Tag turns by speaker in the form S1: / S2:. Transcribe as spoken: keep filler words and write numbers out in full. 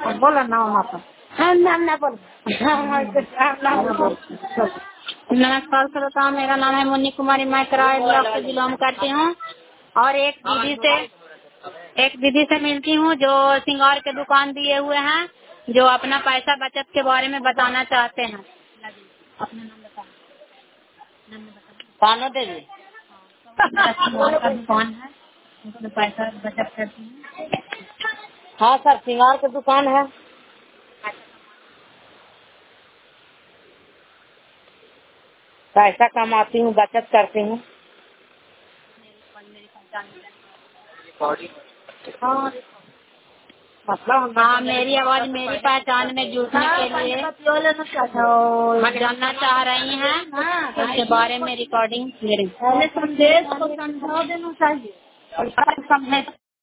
S1: बोला ना माता। हम नाम ना बोल। नमस्कार श्रोता, मेरा नाम है मुन्नी कुमारी। मैं कराए ब्लॉक से बिलोंग करती हूँ और एक दीदी से एक दीदी से मिलती हूँ जो सिंगार के दुकान दिए हुए हैं, जो अपना पैसा बचत के बारे में बताना चाहते हैं। अपना नाम बताओ। पानो देवी सिंगार का दुकान है, उसमें पैसा बचत करती हूँ। हाँ सर, सिंगार की दुकान है। पैसा कमाती हूँ, बचत करती हूँ। हाँ, मतलब हाँ, मेरी आवाज मेरी पहचान में जुड़ने के लिए मैं जानना चाह रही हैं, उसके बारे में रिकॉर्डिंग मेरे संदेश को समझा देना चाहिए।